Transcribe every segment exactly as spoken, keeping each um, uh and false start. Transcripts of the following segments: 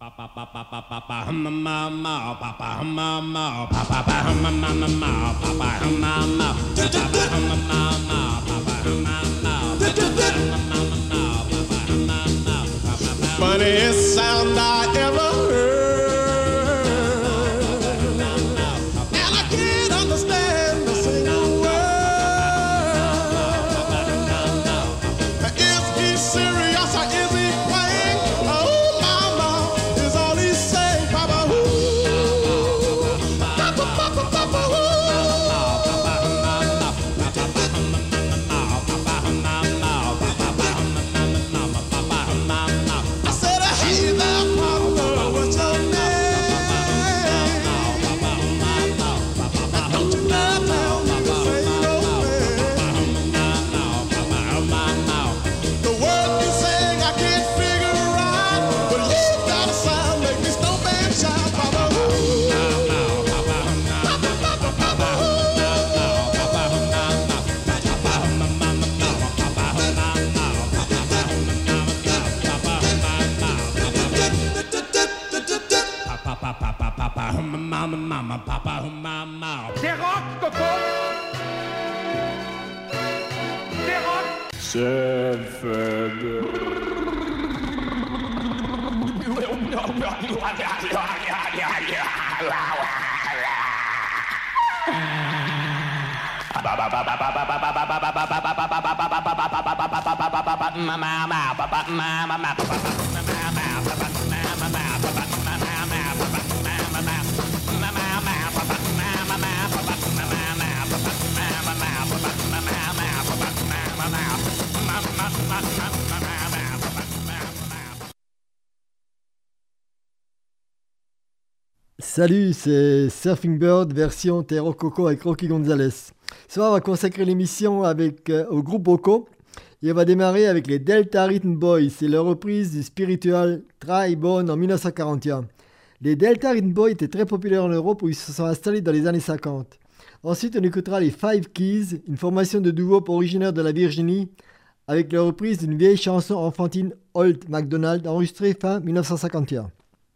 Funniest sound I ever heard, and I can't understand a single word. Is he serious or is he playing? Oh, mama, is all he saying, Papa, ooh, Papa, Papa, Papa, ooh. I said, hey there, Papa, what's your name? Don't you dare tell me this ain't no man. The word you sing I can't figure out, but you got a sound make me snowman shout, Papa, ooh. Papa, Papa, Papa, ooh. Des rocs, Coco. Des rocs. Salut, c'est Surfing Bird version Terro Coco avec Rocky Gonzalez. Ce soir, on va consacrer l'émission avec, euh, au groupe Boko et on va démarrer avec les Delta Rhythm Boys. C'est leur reprise du spiritual Try Bone en dix-neuf cent quarante et un. Les Delta Rhythm Boys étaient très populaires en Europe où ils se sont installés dans les années cinquante. Ensuite, on écoutera les Five Keys, une formation de doo-wop originaire de la Virginie, avec leur reprise d'une vieille chanson enfantine Old MacDonald enregistrée fin dix-neuf cent cinquante et un.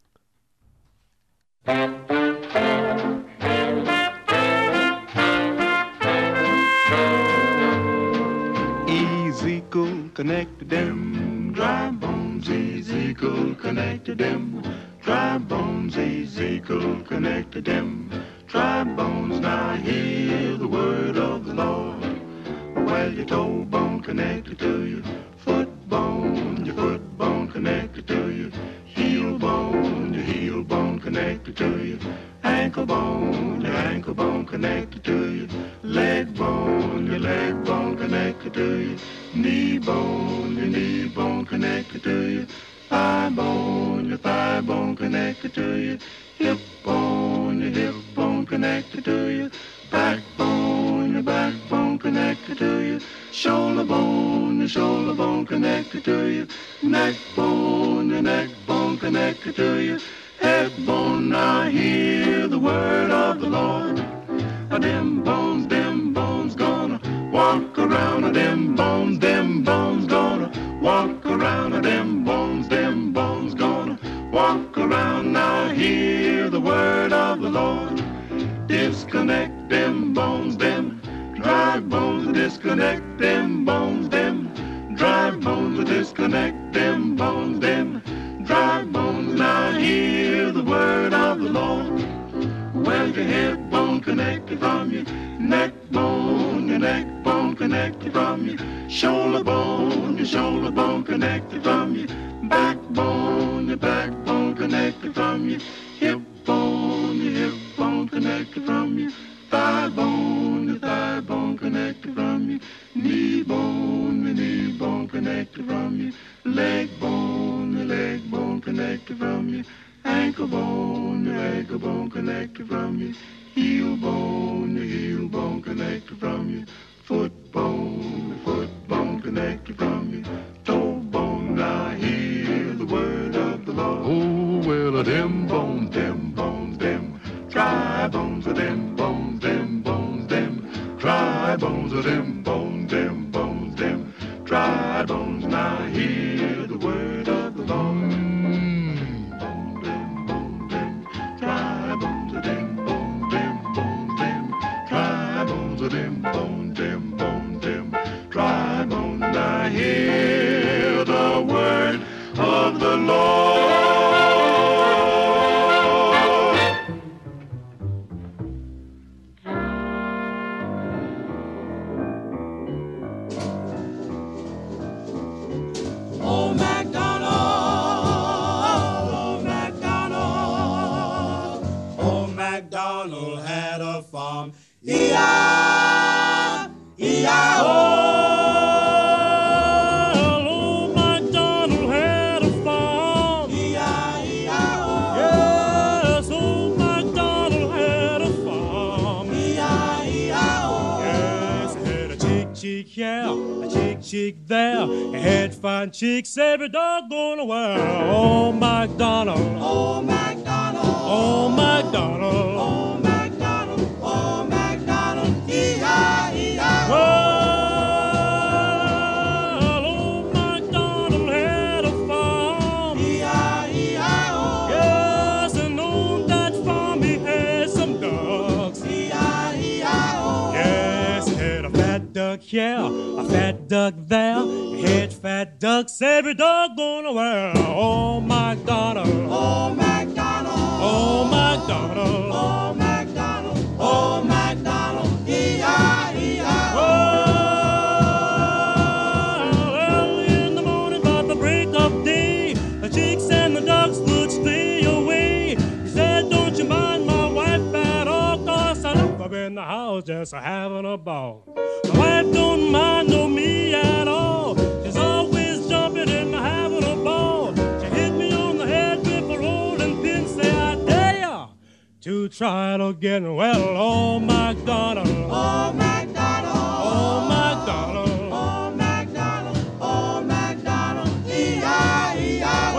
Ezekiel connected them dry bones. Ezekiel connected them dry bones. Ezekiel connected them dry bones. Now hear the word of the Lord. Well, your toe bone connected to your foot bone. Your foot bone connected to your heel bone. Your heel bone connected to your ankle bone. Your ankle bone connected to your leg bone. Your leg bone connected to your knee bone. Your knee bone connected to your thigh bone. Your thigh bone connected to your hip bone. Your hip bone connected to your backbone. Your backbone connected to your shoulder bone. Your shoulder bone connected to your neck bone. Your neck bone connected to your head bone. Now hear the word of the Lord. Now them bones, them bones gonna walk around. Now them bones, them bones gonna walk around. Now them bones, them bones gonna walk around. Now hear the word of the Lord. Disconnect them bones, them dry bones. Disconnect them bones, them dry bones. Disconnect them bones, them dry bones. Now hear the word of the Lord. Well, your head bone connected from your neck bone. Your neck bone connected from your shoulder bone. Your shoulder bone connected from your backbone. Your backbone connected from your hip bone. Your hip bone connected from your thigh bone. Your thigh bone connected from your knee bone. Your knee bone connected from your leg bone. Your leg bone connected from your ankle bone. Your ankle bone connected from your heel bone. Your heel bone connected from your foot bone. Your foot bone connected from your toe bone. Now hear the word of the Lord. Oh, well, them bones, them bones, them dry bones of them bones, them bones, them dry bones of them bones, them bones, them dry bones. Now hear the word of the Lord. Mm. farm. E I E I O. Old MacDonald had a farm. E I E I O. Yes, old MacDonald had a farm. E I E I O. Yes, he had a chick, chick here, a chick, chick there. He had fine chicks every doggone while. Old MacDonald, Old MacDonald. old MacDonald. Old MacDonald. Old MacDonald. E I E I O. Well, old MacDonald had a farm. E I E I O. Yes, and on that farm he had some ducks. E I E I O. Yes, he had a fat duck here, a fat duck there. He had fat ducks every doggone while. Oh, MacDonald, Old MacDonald. oh, MacDonald. Old MacDonald. Old MacDonald. E I E I O. Well, early in the morning, about the break of day, the chicks and the ducks would stray away. He said, don't you mind my wife at all, 'cause I love her in the house just having a ball. My wife don't mind no me at all. She's always jumping and having a ball. She hit me on the head with a rolling pin, say, I dare ya to try it again. Well, oh, MacDonald, Old MacDonald. oh, MacDonald. Old MacDonald. Old MacDonald. E I E I O.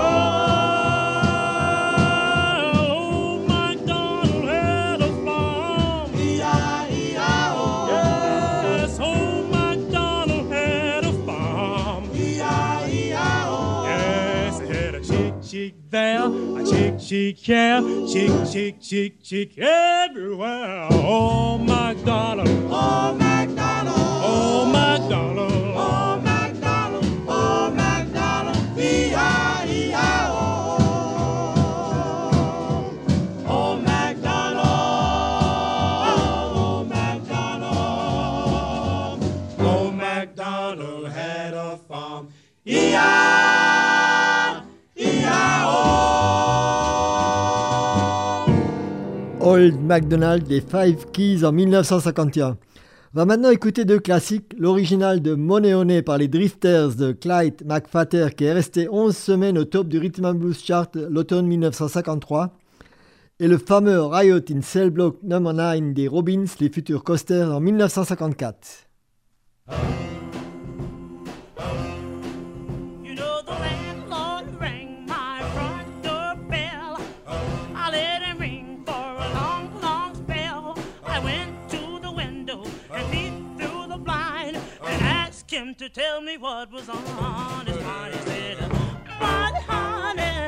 Well, old MacDonald had a farm. E I E I O. Yes, old MacDonald had a farm. E I E I O. Yes, he had a chick, chick there, a chick, chick here, chick, chick, chick, chick everywhere. Oh, MacDonald, Old MacDonald. oh, MacDonald. Old MacDonald. Old MacDonald. E I E I O. Old MacDonald. Old MacDonald. Old MacDonald had a farm. E I E I O. Old MacDonald des Five Keys en mille neuf cent cinquante et un. On va maintenant écouter deux classiques, l'original de Money Honey par les Drifters de Clyde McPhatter qui est resté onze semaines au top du Rhythm and Blues Chart l'automne mille neuf cent cinquante-trois, et le fameux Riot in Cell Block numéro neuf des Robins, les futurs Coasters en mille neuf cent cinquante-quatre. You know the landlord rang my front door bell. I let him ring for a long, long spell. I went to the window and peeped through the blind and asked him to tell me what was on his mind. He said, "But honey,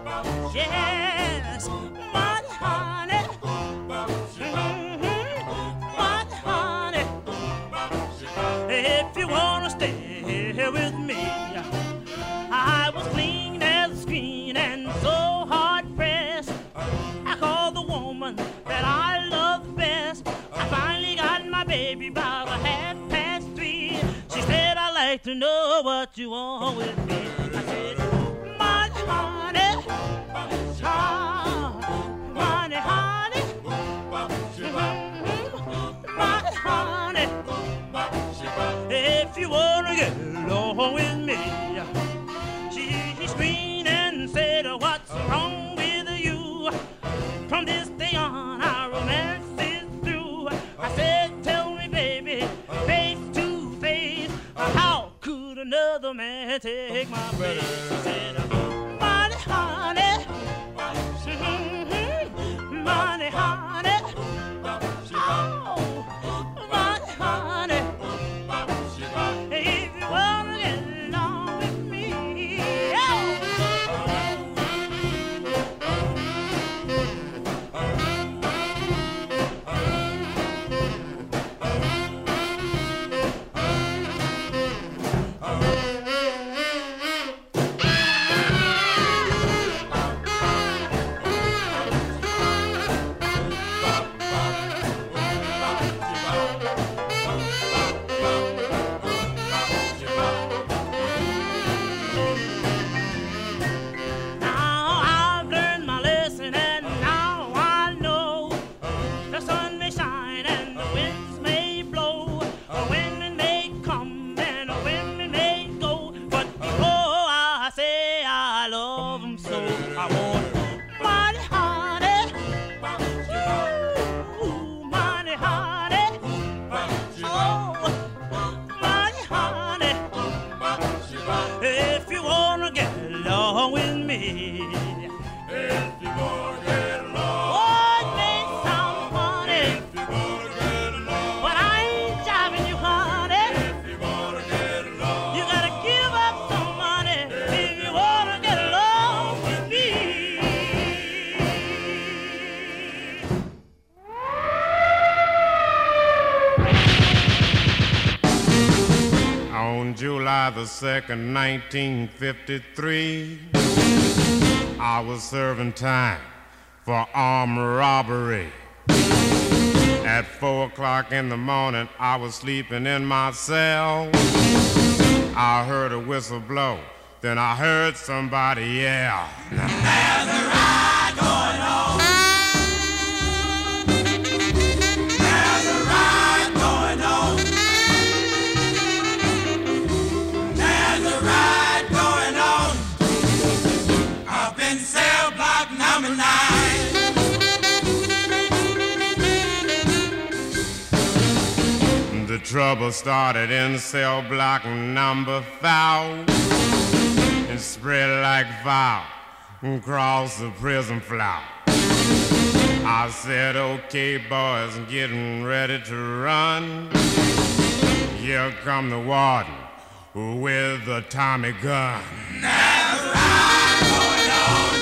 yes, but honey, mhm, but honey, if you wanna stay here with me." I was clean as a screen and so hard pressed. I called the woman that I love best. I finally got my baby about a half past three. She said, "I'd like to know what you want with me." I said, "Money, honey, ah, money, honey, mhm, money, honey, if you wanna get along with me." She screamed and said, "What's wrong with you? From this day on, our romance is through." I said, "Tell me, baby, face to face, how could another man take my place?" She said, "Money, honey, mhm, money, honey, oh, money, honey, if you wanna get along with me." the second, nineteen fifty-three. I was serving time for armed robbery. At four o'clock in the morning, I was sleeping in my cell. I heard a whistle blow, then I heard somebody yell. There's a ride going on. There's a ride going on. There's a ride going on up in cell block number nine. The trouble started in cell block number five. It spread like fire across the prison floor. I said, okay, boys, getting ready to run. Here come the warden with the Tommy gun. There's a ride going on.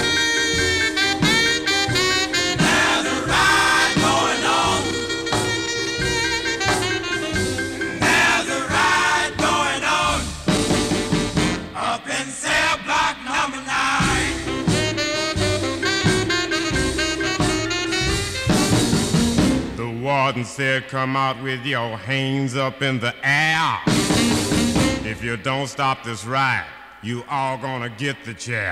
There's a ride going on. There's a ride going on up in cell block number nine. The warden said, come out with your hands up in the air. If you don't stop this ride, you all gonna get the chair.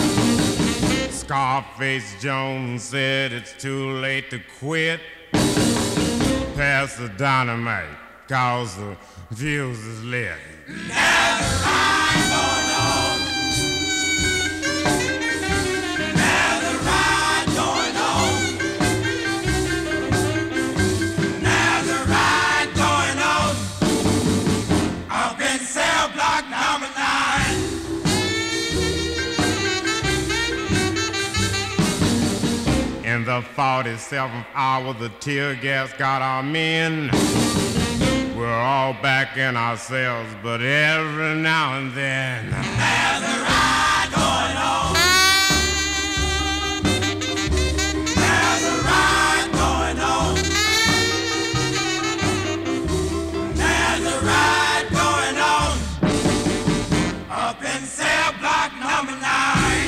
Scarface Jones said it's too late to quit. Pass the dynamite, cause the fuse is lit. There's a ride going on. There's a ride going on. There's a ride going on up in cell block number nine. In the forty-seventh hour, the tear gas got our men. We're all back in our cells, but every now and then there's a ride going on. There's a ride going on. There's a ride going on up in cell block number nine.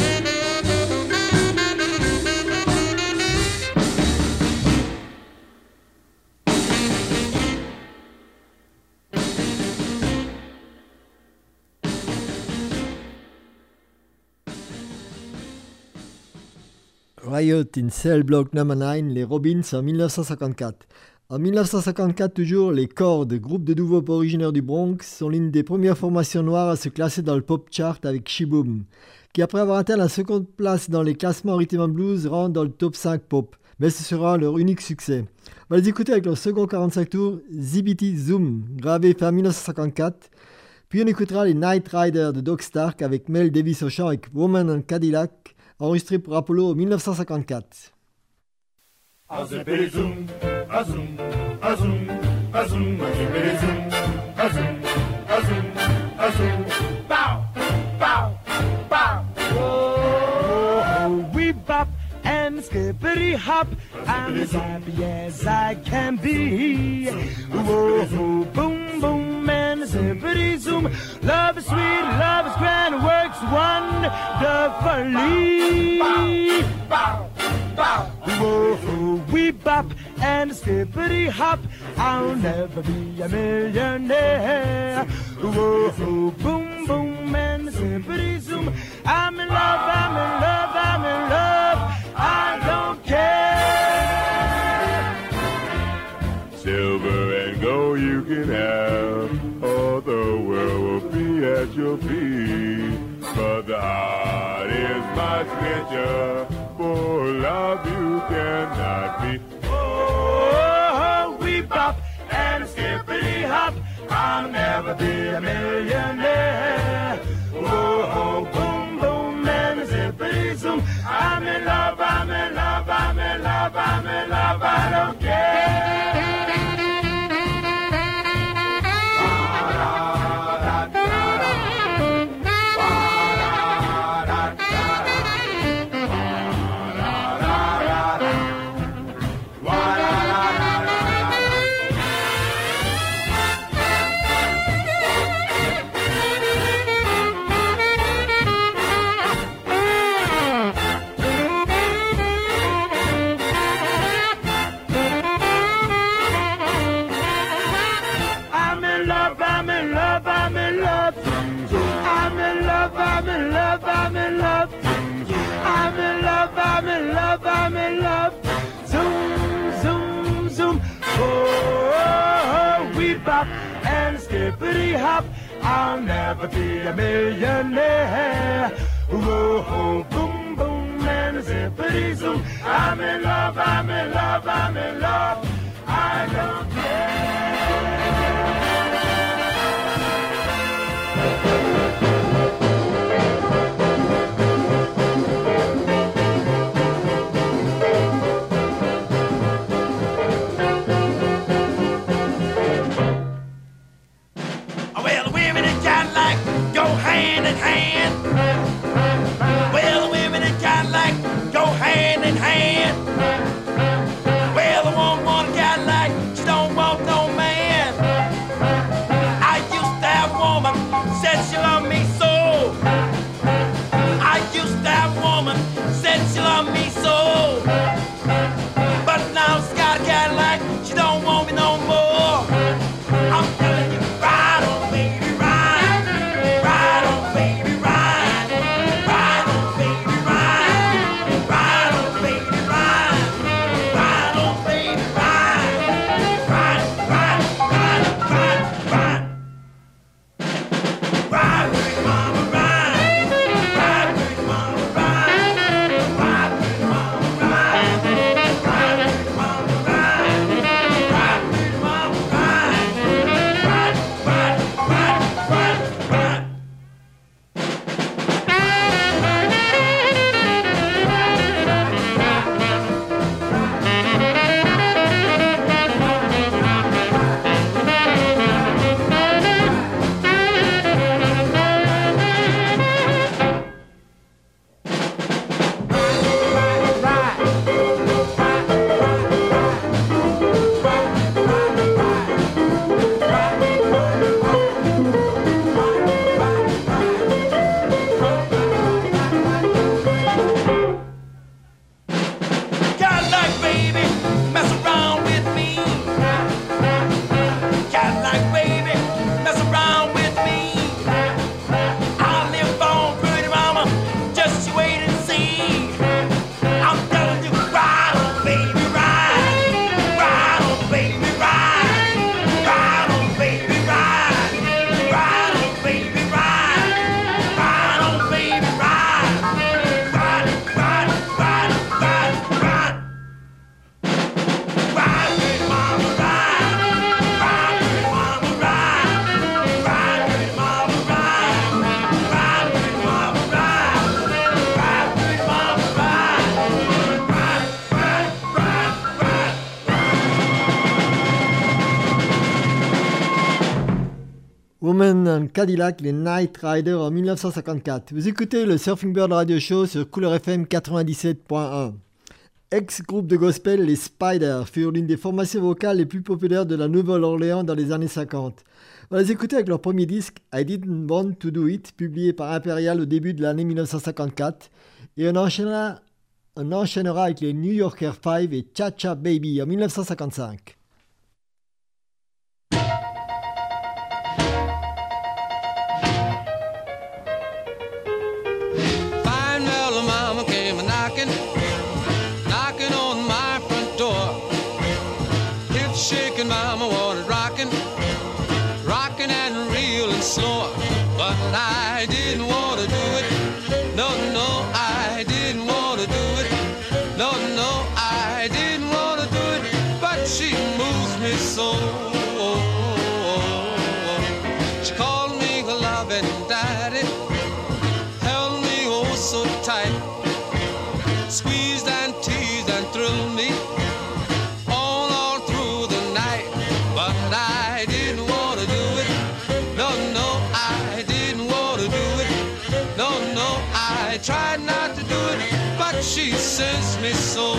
Riot in Cell Block Number nine, les Robins en mille neuf cent cinquante-quatre. En mille neuf cent cinquante-quatre toujours, les Chords, groupe de doo-wop originaire du Bronx, sont l'une des premières formations noires à se classer dans le pop chart avec She-Boom, qui après avoir atteint la seconde place dans les classements Rhythm and Blues rentre dans le top cinq pop, mais ce sera leur unique succès. On va les écouter avec leur second quarante-cinq tours, Zibbity Zoom, gravé fin mille neuf cent cinquante-quatre, puis on écoutera les Night Riders de Doc Stark avec Mel Davis au chant avec Woman and Cadillac, enregistré pour Apollo en mille neuf cent cinquante-quatre. A zippity zoom, a zoom, a zoom, a zoom, a zippity zoom, a zoom, a zoom, a zoom. Bow, bow, bow. Oh, we bop and skippity hop. I'm as happy as I can be. Whoa, boom, boom, and zippity zoom. Love is sweet, love is grand, works wonderfully. Bow, bow. Whoa, we bop and skippity hop. I'll never be a millionaire. Whoa, boom, boom, and zippity zoom. I'm in love, I'm in love, I'm in love. I don't care. Silver and gold you can have, all the world will be at your feet. But the heart is much richer, for love you cannot be. Oh, we bop and skippity hop. I'll never be a millionaire. Oh, boom, boom, and zippity zoom. I'm in love, I'm in love, I'm in love, I'm in love, I don't care. bop and skippity hop. I'll never be a millionaire. Whoa, boom, boom, and zippity zoom. I'm in love, I'm in love, I'm in love. I don't care. Well, women and Cadillac go hand in hand. Well, women and Cadillac go hand in hand. Well, the woman want a Cadillac, she don't want no man. I used to have a woman, said she loved me so. I used to have a woman, said she loved me so. But now she's got a Cadillac, she don't want me no more. I'm telling you, ride on, baby, ride. Ride on, baby, ride. Ride on, baby, ride. Ride on, baby, ride. Ride on, baby, ride. Ride, ride, ride, ride, ride. Ride, baby, mama, ride. Ride, baby, mama, ride. Ride, baby, mama, ride. Ride, baby, mama, ride. Ride, baby, mama, ride. Ride, ride, ride, ride, ride. Cadillac, baby, mess around with me. Cadillac, baby, mess around with me. I'll live on, pretty mama, just you wait and see. I'm telling you, ride on, baby, ride. Ride on, baby, ride. Ride on, baby, ride. Ride on, baby, ride. Ride on, baby, ride. Ride, ride, ride, ride, ride. Ride, baby, mama, ride. Ride, baby, mama, ride. Ride, baby, mama, ride. Ride, baby, mama, ride. Ride, baby, mama, ride. Ride, ride, ride, ride. Woman and Cadillac, les Night Riders en mille neuf cent cinquante-quatre. Vous écoutez le Surfing Bird Radio Show sur Couleur F M quatre-vingt-dix-sept point un. Ex-groupe de gospel, les Spiders furent l'une des formations vocales les plus populaires de la Nouvelle-Orléans dans les années cinquante. On les écoutait avec leur premier disque, I Didn't Want to Do It, publié par Imperial au début de l'année mille neuf cent cinquante-quatre. Et on enchaînera, on enchaînera avec les New Yorker Five et Cha Cha Baby en mille neuf cent cinquante-cinq. Fine mellow mama came a knocking, knocking on my front door. Hips shaking, mama wanted rocking, rocking and real and slow. But I didn't want to do it. No, no, I didn't want to do it. No, no, I didn't want to do it. But she moves me so. She called me her loving daddy, held me oh so tight, squeezed and teased and thrilled me all, all through the night. But I didn't want to do it. No, no, I didn't want to do it. No, no, I tried not to do it, but she sends me so.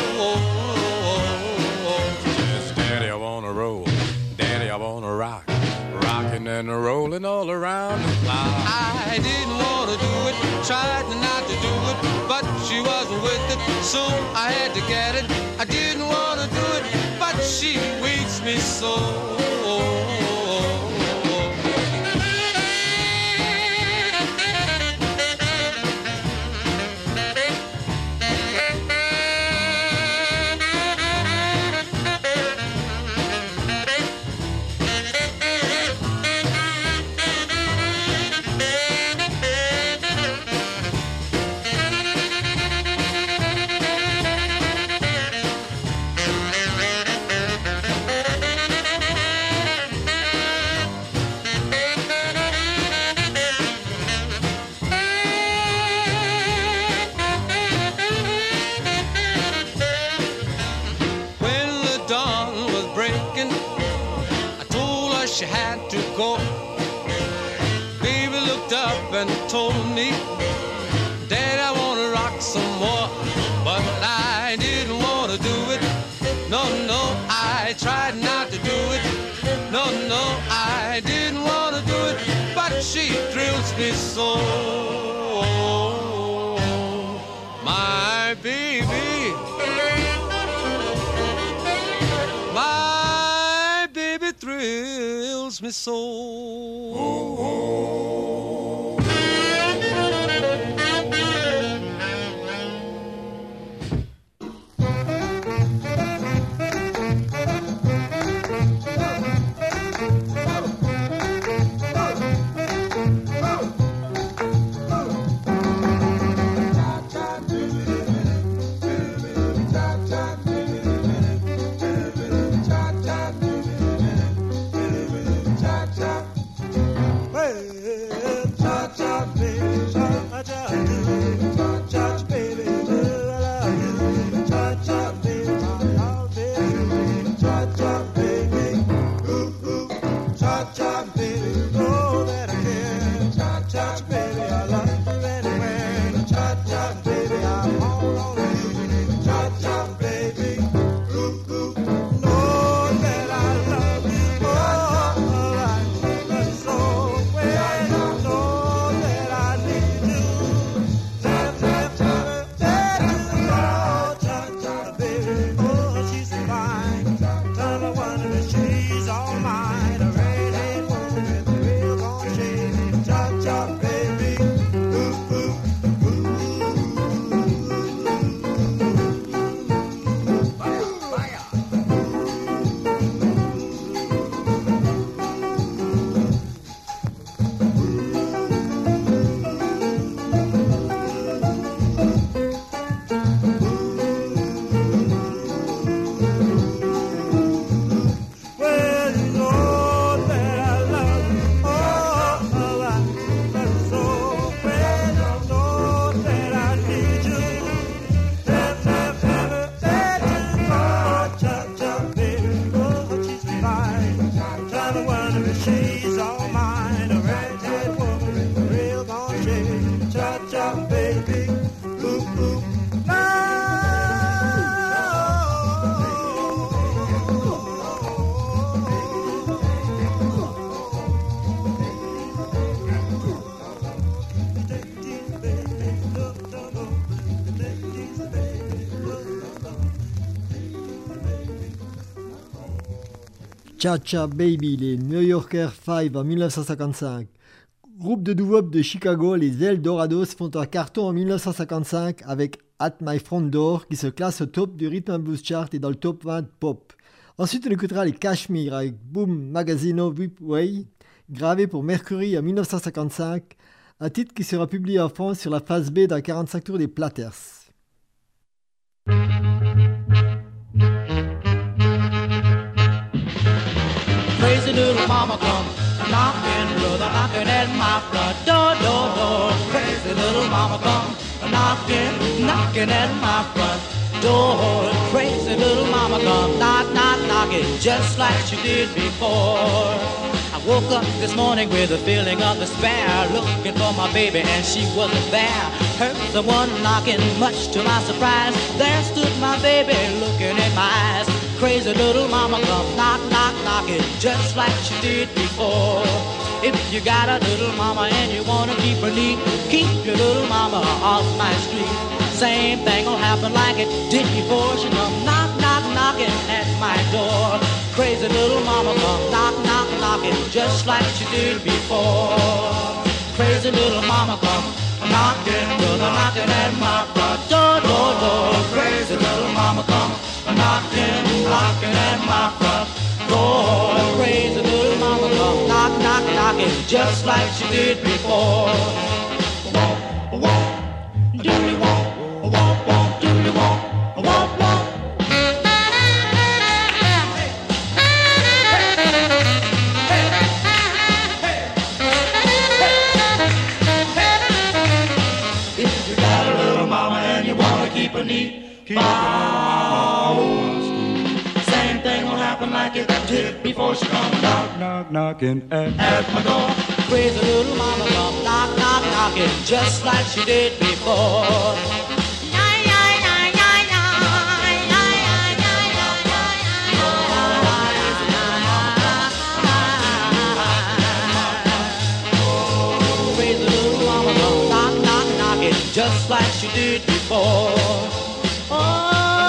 Yes, Daddy, I wanna roll. Daddy, I wanna rock. Rocking and rolling all around the clock. I didn't want to do it, tried not to do it, but she wasn't with it, so I had to get it. I didn't want to do it, but she waits me so. she had to go. Baby looked up and told me, Daddy, I want to rock some more. But I didn't want to do it. No, no, I tried not to do it. No, no, I didn't want to do it. But she thrills me so. My baby, my baby thrills me so. Oh, oh. Cha-Cha Baby, les New Yorker Five en dix-neuf cent cinquante-cinq. Groupe de doo-wop de Chicago, les Eldorados font un carton en dix-neuf cent cinquante-cinq avec At My Front Door qui se classe au top du Rhythm and Blues Chart et dans le top vingt pop. Ensuite on écoutera les Kashmir avec Boom Magazino Whip Way, gravé pour Mercury en dix-neuf cent cinquante-cinq, un titre qui sera publié en France sur la phase B d'un quarante-cinq tours des Platters. Crazy little mama come knocking, brother, knocking at my front door, door, door. Crazy little mama come knocking, knocking at my front door. Crazy little mama come knock, knock, knocking just like she did before. I woke up this morning with a feeling of despair, looking for my baby and she wasn't there. Heard someone knocking, much to my surprise. There stood my baby looking in my eyes. Crazy little mama come knock, knock, knocking just like she did before. If you got a little mama and you wanna keep her neat, keep your little mama off my street. Same thing will happen like it did before. She come knock, knock, knocking at my door. Crazy little mama come knock, knock, knocking just like she did before. Crazy little mama come knocking, brother, knocking at my front door, door, door. Crazy little mama come knocking, knocking at my front door. Crazy little mama come knock, knock, knocking just like she did before. Walk, walk, do you walk, walk, walk, do you walk, walk, walk. If you got a little mama and you wanna keep her neat, keep her on. Same thing will happen like like it did before she come knock, knock, knocking at, at my door. Crazy little mama come knock, knock, knocking just like she did before. Crazy little mama come knock, knock, knocking just like she did before. Oh.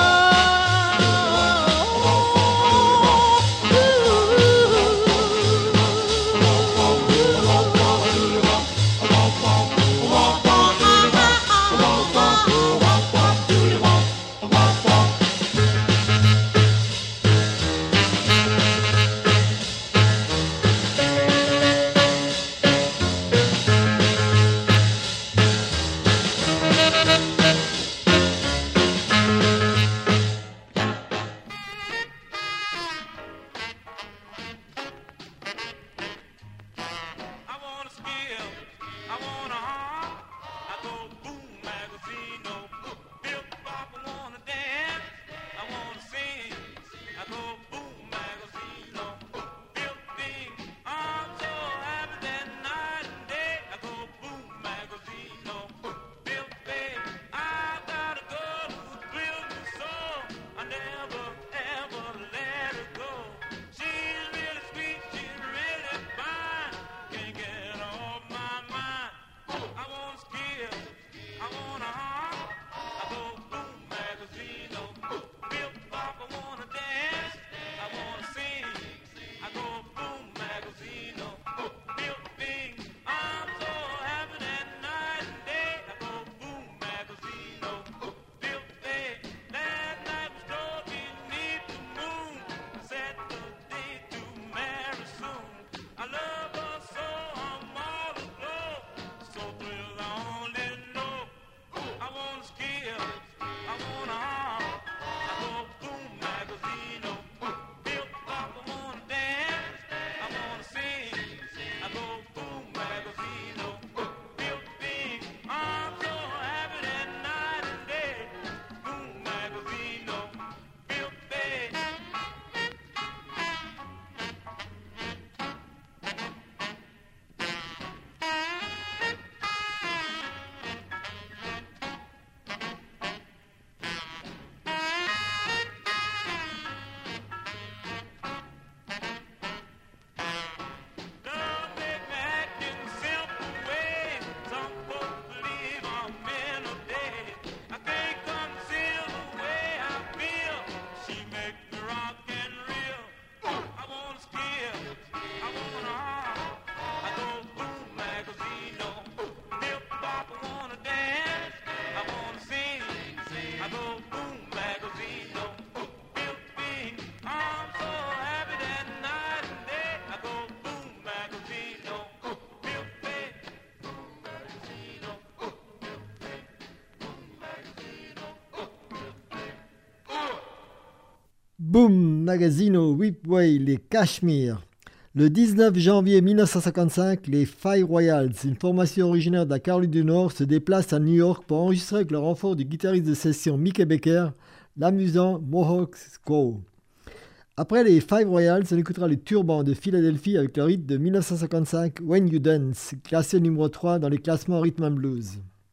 Boom Magazino Whipway, les Cashmere. Le dix-neuf janvier mille neuf cent cinquante-cinq, les Five Royals, une formation originaire de la Caroline du Nord, se déplacent à New York pour enregistrer avec le renfort du guitariste de session Mickey Becker l'amusant Mohawk Squaw. Après les Five Royals, on écoutera les Turbans de Philadelphie avec leur hit de mille neuf cent cinquante-cinq, When You Dance, classé numéro trois dans les classements Rhythm and Blues.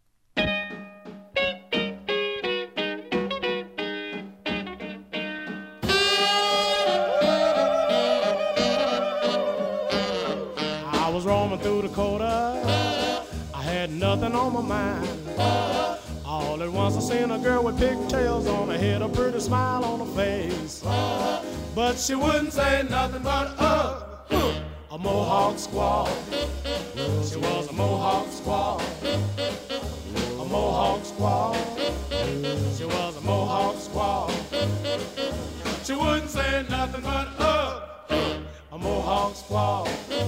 Through Dakota, I had nothing on my mind. All at once I seen a girl with pigtails on her head, a pretty smile on her face. But she wouldn't say nothing but uh, a Mohawk squaw. She was a Mohawk squaw, a Mohawk squaw. She was a Mohawk squaw. She wouldn't say nothing but uh, a Mohawk squaw.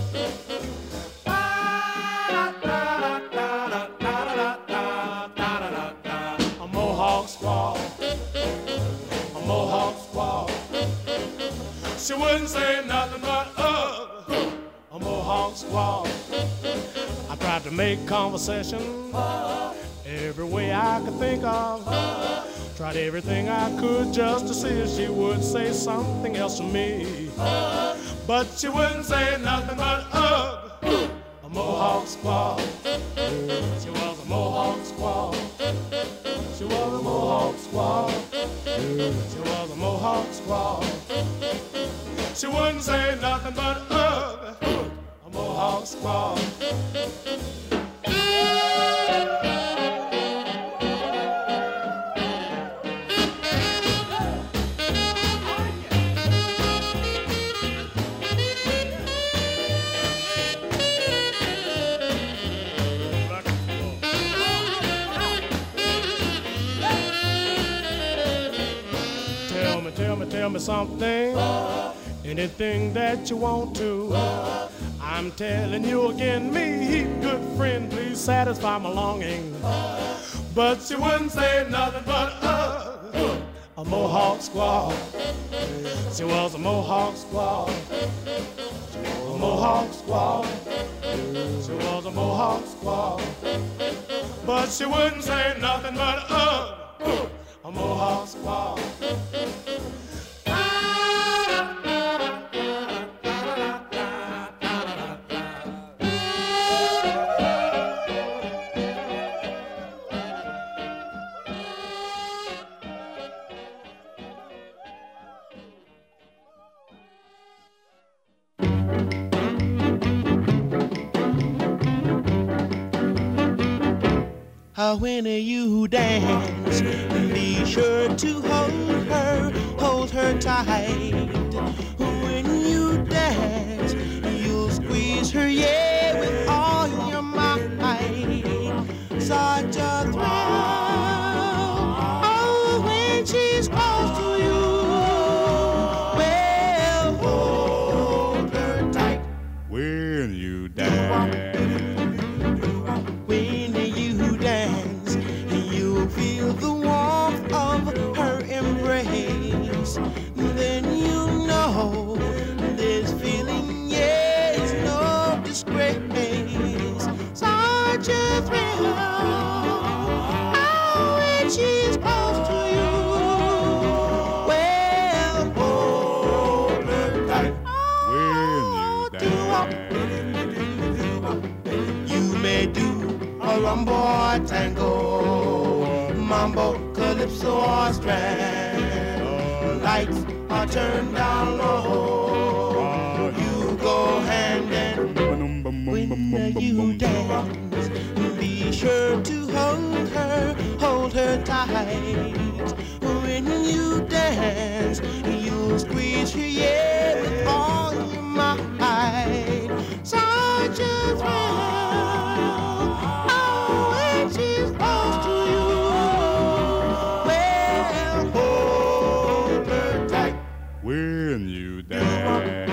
She wouldn't say nothing but uh, a Mohawk squaw. I tried to make conversation every way I could think of, Tried everything I could just to see if she would say something else to me. But she wouldn't say nothing but ugh, a Mohawk squaw. She was a Mohawk squaw. She was a Mohawk squaw. She was a Mohawk squaw. She wouldn't say nothing but ugh, a Mohawk squaw. Tell me something, anything that you want to. I'm telling you again, me, good friend, please satisfy my longing. But she wouldn't say nothing but uh, a Mohawk squaw. She was a Mohawk squaw. A Mohawk squaw. She was a Mohawk squaw. But she wouldn't say nothing but uh, a Mohawk squaw. When you dance, be sure to hold her, hold her tight. When you dance, you'll squeeze her, yeah, with all your might. Such a thrill, oh, when she's close to you. Well, hold her tight. When you dance. Feel the warmth of her embrace, then you know this feeling, yeah, is no disgrace. Such a thrill, oh, when she's close to you. Well, hold her tight. Oh, when you you may do a rumba or tango, mambo, calypso, or strand. Lights are turned down low. You go hand in when you dance. Be sure to hold her, hold her tight. When you dance, you'll squeeze her, yeah, with all your might. Such a thrill. When you dance.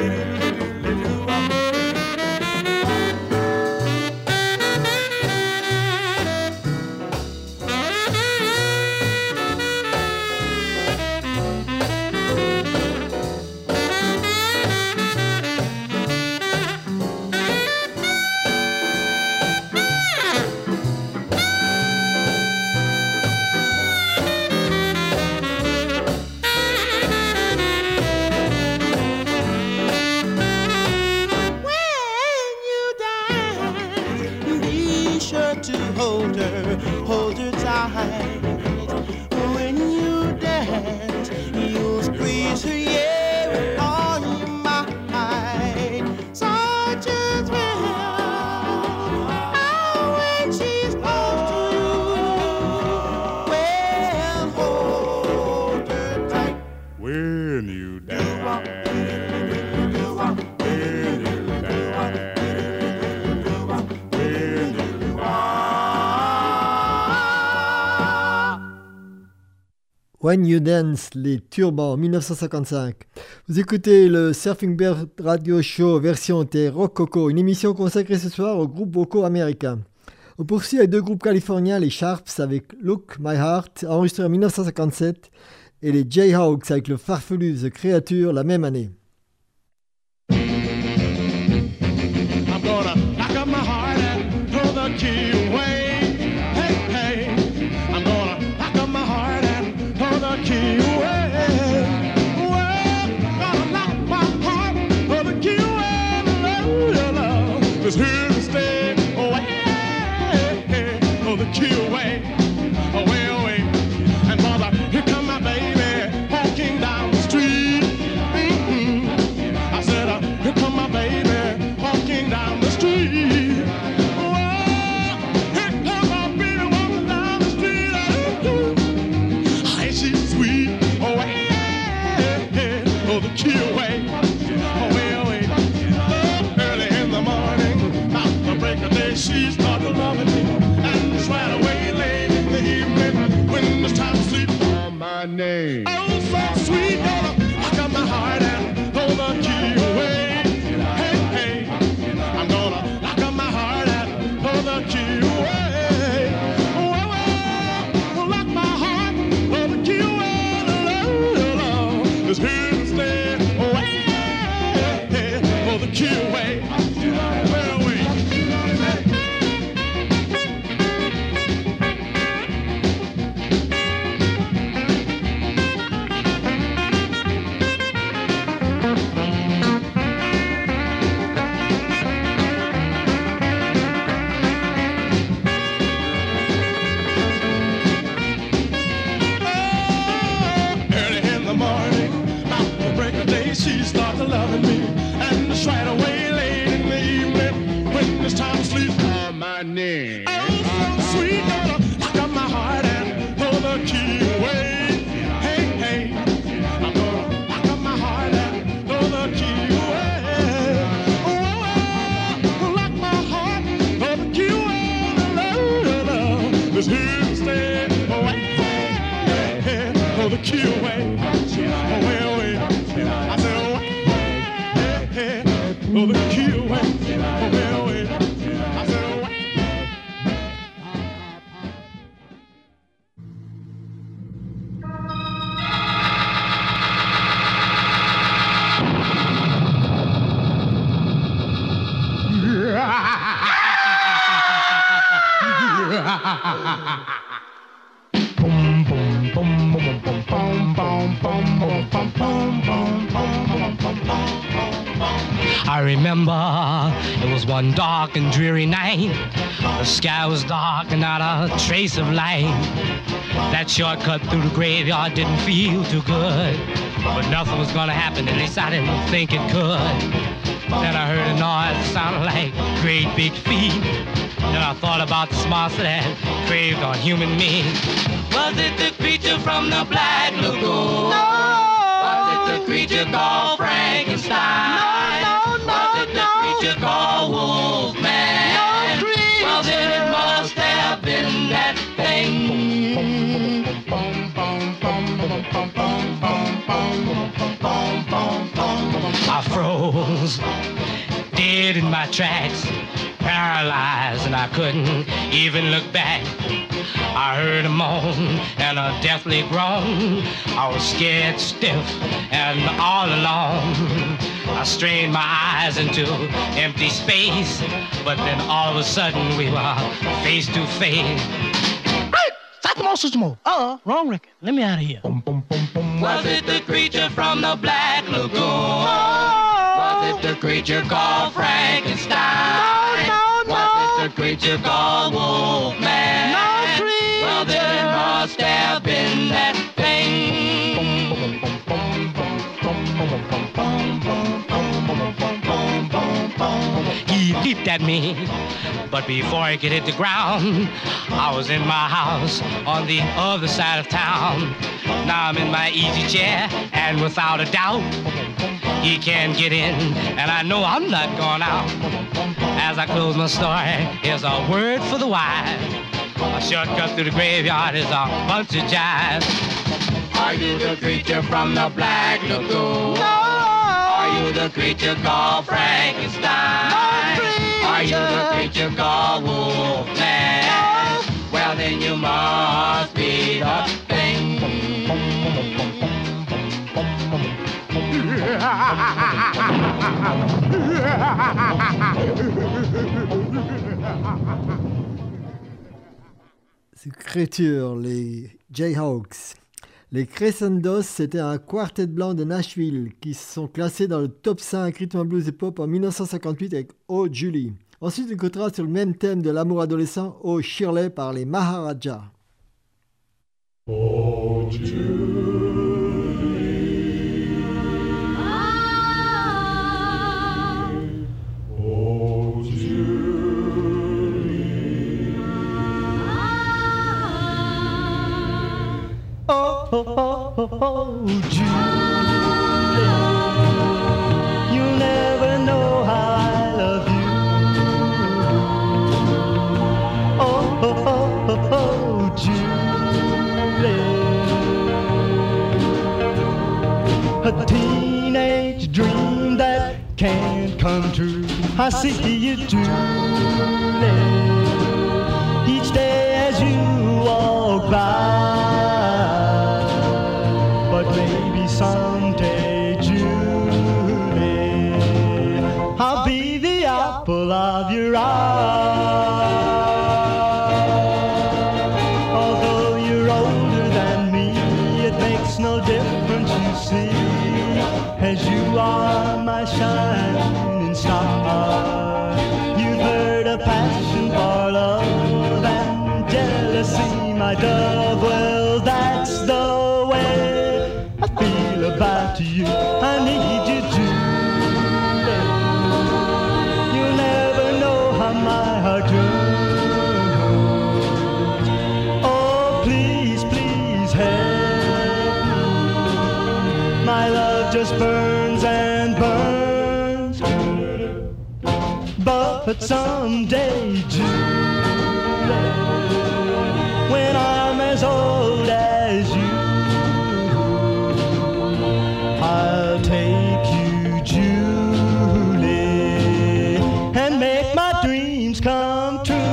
Hold her, hold her tight. When you dance, you'll squeeze her, yeah, with all your might. Such a thrill, oh, when she's close to you. Well, hold her tight. When you dance. When You Dance, les Turbans, mille neuf cent cinquante-cinq. Vous écoutez le Surfing Bird Radio Show version T Rococo, une émission consacrée ce soir aux groupes vocaux américains. On poursuit avec deux groupes californiens, les Sharps avec Look My Heart, enregistré en mille neuf cent cinquante-sept, et les Jayhawks avec le farfelu The Creature la même année. I'm gonna lock up my heart and throw the key away. Hey, hey, I'm gonna lock up my heart and is here to stay. Oh, hey, hey, oh, the key away, away, away. And mother, here come my baby, walking down the street. Mm-hmm. I said, uh, here come my baby, walking down the street. Oh, here come my baby, walking down the street. Oh, hey, she's sweet. Oh, hey, hey, oh, the key away, away, away. Oh, early in the morning, not the break of day, she started loving me. And it's right away late in the evening, when it's time to sleep. Call my name. Oh, so sweet, gonna lock up my heart and throw the key away. Hey, hey, I'm gonna lock up my heart and throw the key away. Oh, oh, oh, lock my heart, throw the key away. Love, love is here to stay. Oh, hey, hey, throw the key away. Away, away. Early in the morning, about the break of day, she started loving me. And it's right away late in the evening, when it's time to sleep. Call my name. Oh, so sweet, gonna lock up my heart and throw the key away. Hey, hey, I'm gonna lock up my heart and throw the key away. Oh, oh, lock my heart, throw the key away. Love, love is here to stay. Oh, hey, hey, throw the key away. Away, away. I said, oh, hey, hey, throw the key away. Away, away. I said, oh, I remember it was one dark and dreary night. The sky was dark and not a trace of light. That shortcut through the graveyard didn't feel too good, but nothing was gonna happen, at least I didn't think it could. Then I heard a noise that sounded like great big feet. Then I thought about the smarts that craved on human meat. Was it the creature from the Black Lagoon? No! Was it the creature called Frankenstein? No, no, no, was it the no. creature called Wolfman? No, well, then it must have been that thing. I froze dead in my tracks, paralyzed, and I couldn't even look back. I heard a moan and a deathly groan. I was scared stiff and all alone. I strained my eyes into empty space, but then all of a sudden we were face to face. Stop the most more. Uh, wrong record. Let me out of here. Was it the creature from the Black Lagoon? Oh. Was it the creature called Frankenstein? No, no, no. Was it the creature called Wolfman? No creature. Well, then it must have been that thing. He leaped at me, but before I could hit the ground, I was in my house on the other side of town. Now I'm in my easy chair, and without a doubt, he can't get in, and I know I'm not going out. As I close my story, here's a word for the wise. A shortcut through the graveyard is a bunch of jive. Are you the creature from the Black Lagoon? No! Are you the creature called Frankenstein? No, are you the creature called Wolfman? No. Well, then you must be the thing. Créature, les Jayhawks. Les Crescendos, c'était un quartet blanc de Nashville qui se sont classés dans le top cinq rythme blues et pop en dix-neuf cent cinquante-huit avec Oh Julie. Ensuite, on écoutera sur le même thème de l'amour adolescent Oh Shirley par les Maharajas. Oh, Julie. Ah. Oh, Julie. Ah. Oh, oh, oh, oh, oh, Julie. You'll never know how I love you. Oh, oh, oh, oh, oh, Julie. A teenage dream that can't come true. I see you, Julie, each day as you walk by. But maybe someday, Julie, I'll be the apple of your eye. Although you're older than me, it makes no difference, you see, as you are my shining star. You've heard of passion for love and jealousy, my dove. Well, that's the way I feel about you. I need you, Julie. You'll never know how my heart yearns. Oh, please, please help me. My love just burns and burns. But someday, Julie, when I'm as old as you, I'll take you, Julie, and make my dreams come true.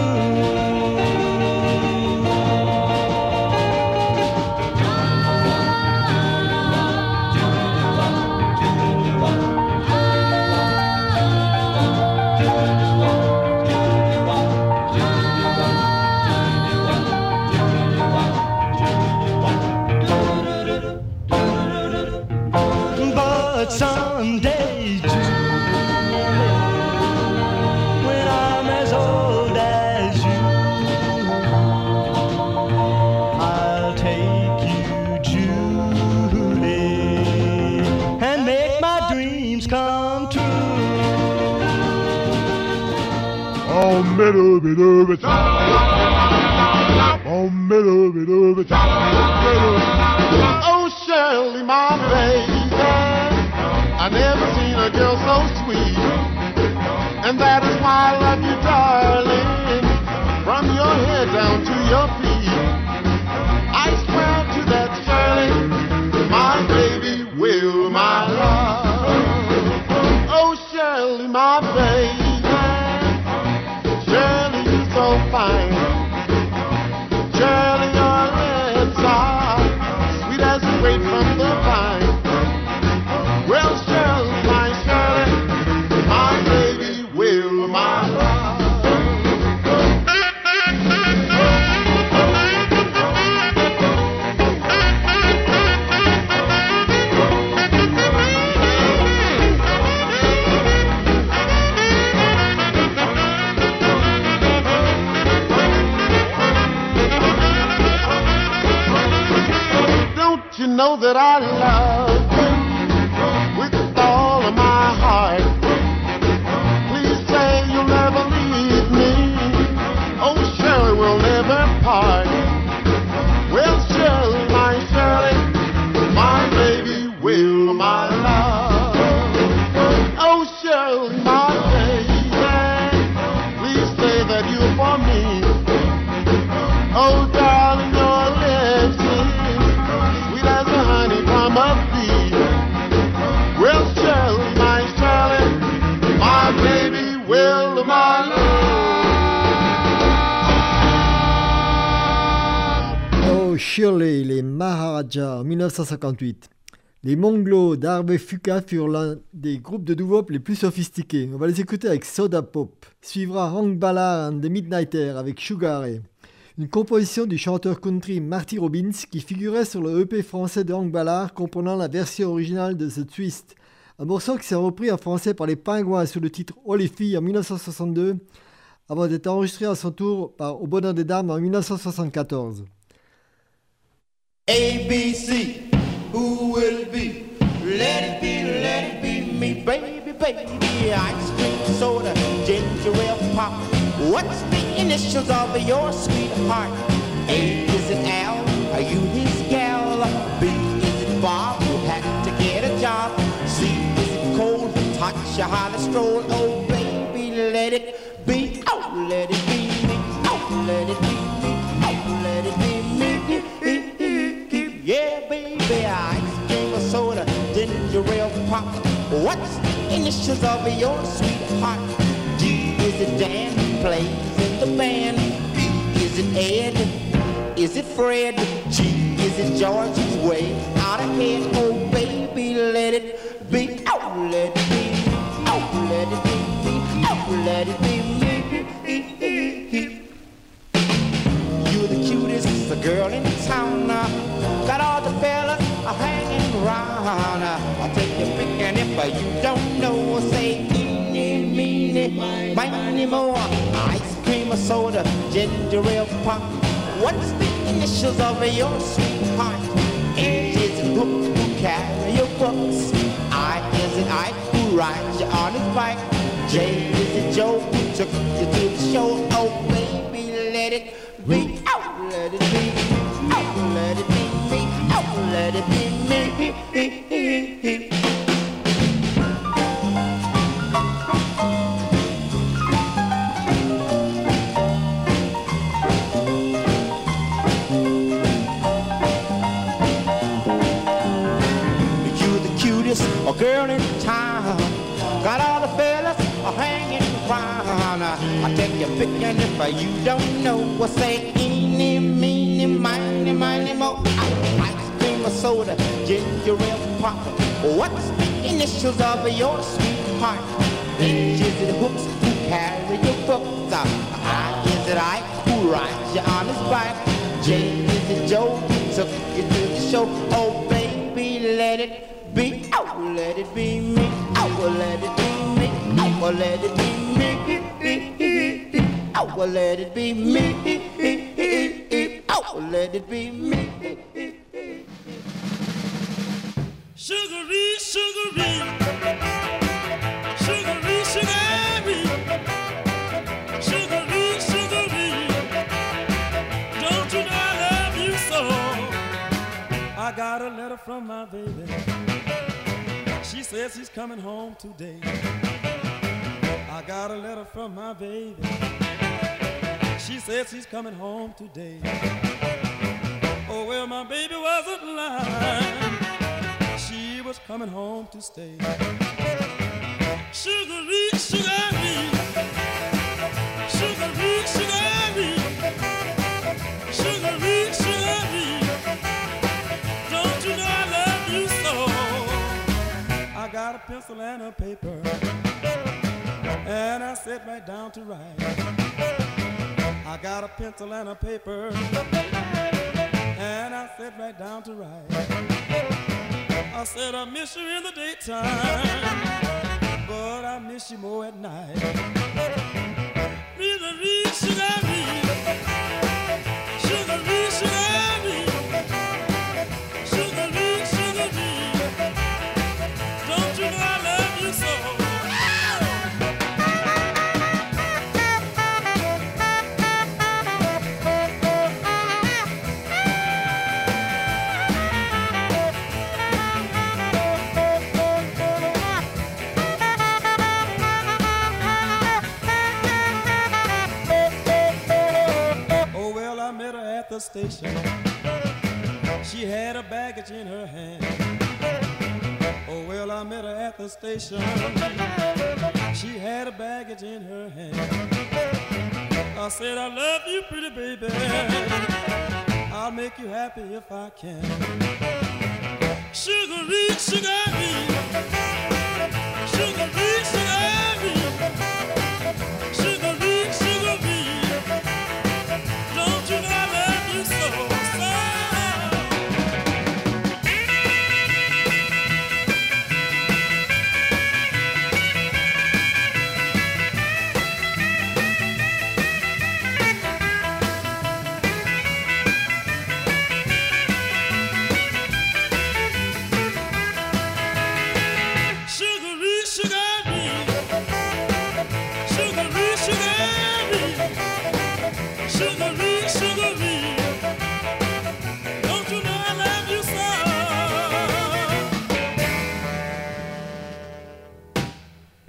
But someday, Julie, when I'm as old as you, I'll take you, Julie, and make my dreams come true. Oh, middle, middle, middle. Oh, middle, middle, middle. Oh, Shirley, my baby, I never seen a girl so sweet, and that is why I love you, darling, from your head down to your feet. I swear to that Shirley, my baby, will my love. Oh, Shirley, my baby, Shirley, you're so fine. Shirley, your lips are sweet as the grape from the vine. Well, Shirley, my Shirley, my baby, will my love. Don't you know that I love you with all of my heart? Please say you'll never leave me. Oh, Shirley, we'll never part. Well, Shirley, my Shirley, my baby, will my love. Oh, Shirley, my baby, please say that you're for me. Oh, darling, your lips sweet as the honey from a bee. Well, Shirley, my Shirley, my baby, will my love. Oh Shirley, les Maharajas en dix-neuf cent cinquante-huit. Les Monglos d'Harvey Fuqua furent l'un des groupes de doo-wop les plus sophistiqués. On va les écouter avec Soda Pop. Suivra Hank Ballard and the Midnighters avec Sugar Ray. Une composition du chanteur country Marty Robbins qui figurait sur le E P français de Hank Ballard comprenant la version originale de The Twist Un morceau qui s'est repris en français par les Pingouins sous le titre Oh les filles en mille neuf cent soixante-deux, avant d'être enregistré à son tour par Au bonheur des dames en mille neuf cent soixante-quatorze. A, B, C, who will it be? Let it be, let it be me, baby, baby. Ice cream, soda, ginger ale, pop. What's the initials of your sweetheart? A, is it Al? Are you his gal? B, is it Bob who had to get a job? C, is it cold, hot, you holler stroll? Oh, baby, let it be. Oh, let it be me. Oh, let it be me. Oh, let it be me. Yeah, baby, ice cream or soda, ginger ale, pop. What's the initials of your sweetheart? D, is it Dan who plays in the band? E, is it Ed? Is it Fred? G, is it George? He's way out ahead. Oh, baby, let it be. Oh, let it be. Oh, let it be me. Oh, let it be me. You're the cutest the girl in town. Uh, got all the fellas uh, hanging around. Uh, I'll take your pick, and if uh, you don't know, say eeny, meeny, miny, mo. Ice cream or soda, ginger ale, pop. What's the initials of your sweetheart? A, is it Hook who carry your books? I, is it Ike who rides you on his bike? J, is it Joe who took you to the show? Oh, baby, let it be. Oh, let it be. Oh, let it be me. Oh, let it be me. A girl in town, got all the fellas a hanging around. I take your pick, and if you don't know, I say eeny, meeny, miny, miny, mo. Ice cream or soda, ginger ale, pop. What's the initials of your sweetheart? H, is it Hooks who carry your books? I, is it Ike who rides you on his bike? J, is it Joe who took you to the show? Oh, baby, let it be. Oh, let it be me. Oh, let it be me. Oh, let it be me. Oh, let it be me. Oh, let it be me. Sugary, sugary, sugary, sugary, sugary, sugary. Don't you know I love you so? I got a letter from my baby. She says she's coming home today. I got a letter from my baby. She says she's coming home today. Oh, well, my baby wasn't lying. She was coming home to stay. Sugary, sugary, sugary, sugary, sugary, sugary. Don't you know I love you so? I got a pencil and a paper, and I sat right down to write. I got a pencil and a paper, and I sat right down to write. I said I miss you in the daytime, but I miss you more at night. Sugary, sugary, sugary, sugary, sugary, sugary. Don't you know I love you so? Station. She had a baggage in her hand. Oh, well, I met her at the station. She had a baggage in her hand. I said, I love you, pretty baby. I'll make you happy if I can. Sugary, sugary, sugary, sugary, sugary, sugary. Don't you know I love you so?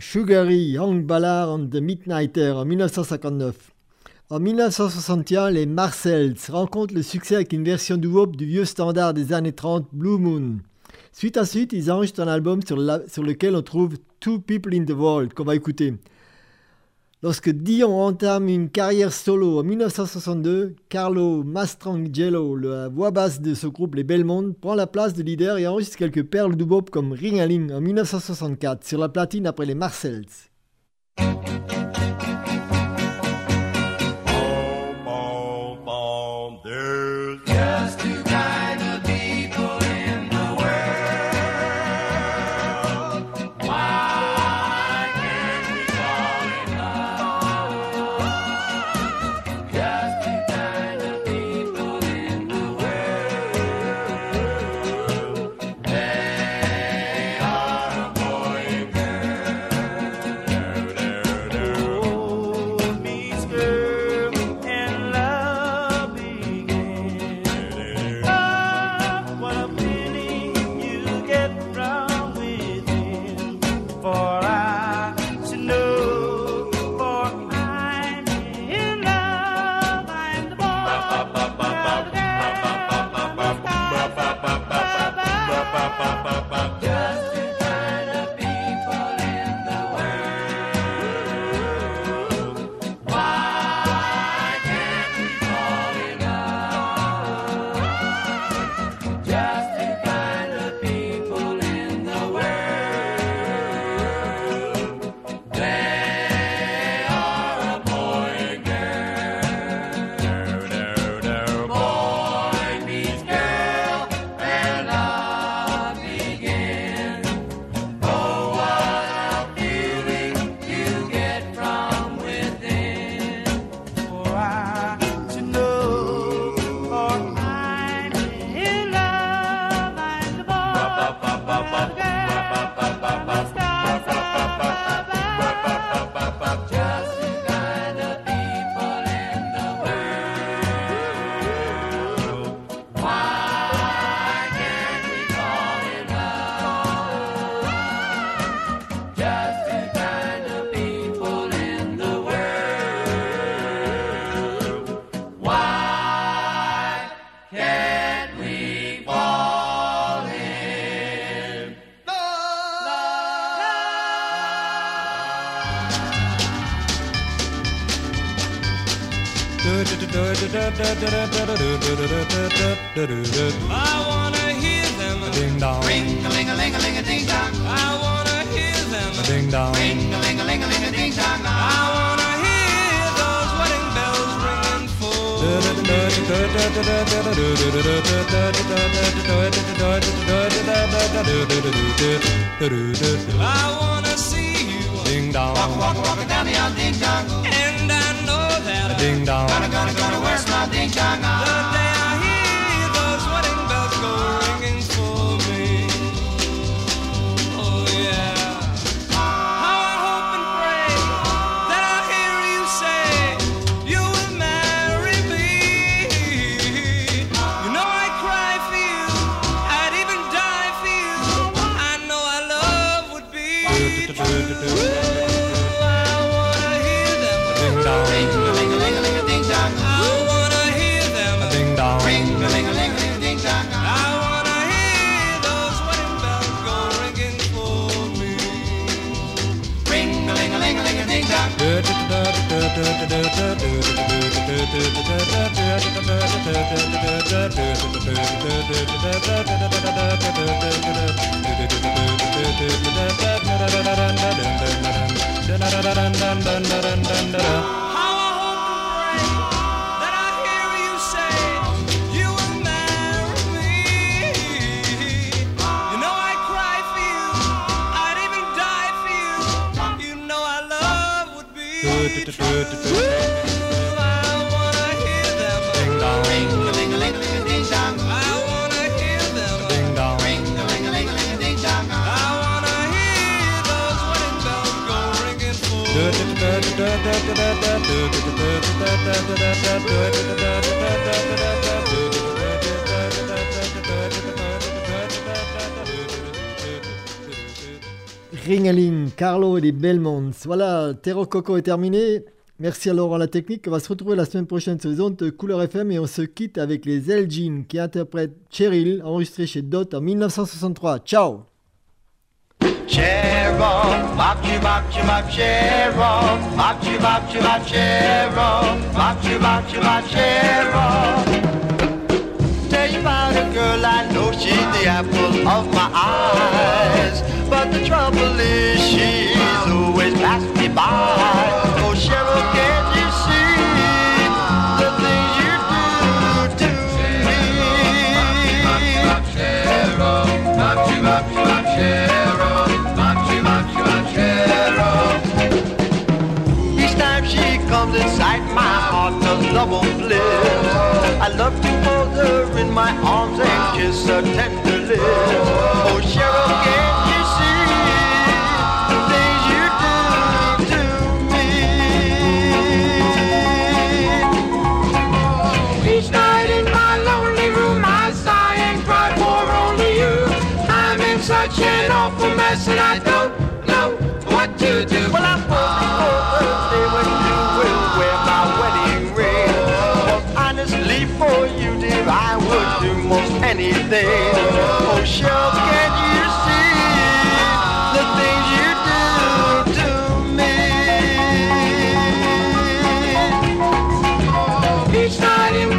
Sugary, Hank Ballard and the Midnighter en dix-neuf cent cinquante-neuf. En dix-neuf cent soixante et un, les Marcells rencontrent le succès avec une version doo-wop du vieux standard des années trente, Blue Moon. Suite à suite, ils enregistrent un album sur, la, sur lequel on trouve Two People in the World, qu'on va écouter. Lorsque Dion entame une carrière solo en dix-neuf cent soixante-deux, Carlo Mastrangelo, la voix basse de ce groupe, les Belmont, prend la place de leader et enregistre quelques perles du bop comme Ring-a-Ling en dix-neuf cent soixante-quatre sur la platine après les Marcells. I wanna hear them ding dong, ring a ling a ling a ling a ding dong. I wanna hear them ding dong, ring a ling a ling a ling a ding dong. I wanna hear those wedding bells ringing full. I wanna see you ding dong, walk walk walking down the aisle ding dong, and I know that ding dong, gonna gonna gonna where's my ding dong? The day I hear those wedding bells go ringing for me. Oh yeah. How I hope and pray that I hear you say you will marry me. You know I cry for you, I'd even die for you. I know our love would be true. I wanna hear them ding dong, ring a ling a ling a ling a ding dong. I wanna hear them ding dong, ring a ling a ling a ling a ding dong. I wanna hear those wedding bells go ringing for me. Ring a ling a ling a ling a ding dong. How I hope and pray that I hear you say you will marry me. You know I cry for you, I'd even die for you. You know our love would be true. I wanna hear them ding dong, ring a ling a ling a ling a ding dong. I wanna hear them ding dong, ring a ling a ling a ling a ding dong. I wanna hear those wedding bells go ringing for Ringaling, Carlo et les Belmonts. Voilà, Terro Coco est terminé. Merci à Laurent la technique. On va se retrouver la semaine prochaine sur les ondes de Couleur F M et on se quitte avec les Elgin qui interprètent Cheryl, enregistré chez Dot en dix-neuf cent soixante-trois. Ciao! Cheryl, bop you bop you bop Cheryl, bop you bop you bop Cheryl, bop you bop you bop Cheryl. Tell you about a girl I know, she's the apple of my eyes, but the trouble is she's always passed me by. Oh Cheryl, can't you see the things you do to me? Bop you bop Cheryl, bop you bop you bop Cheryl. Each time she comes inside my heart does double bliss. I love to hold her in my arms and kiss her tender lips. Oh Cheryl, can't you see the things you do to me? Each night in my lonely room I sigh and cry for only you. I'm in such an awful mess and I don't know what to do. Well, I'm hoping for Thursday when you will wear my wedding ring. Cause honestly for you, dear, I would do most anything. Oh, Cheryl, can't you see the things you do to me? Each night in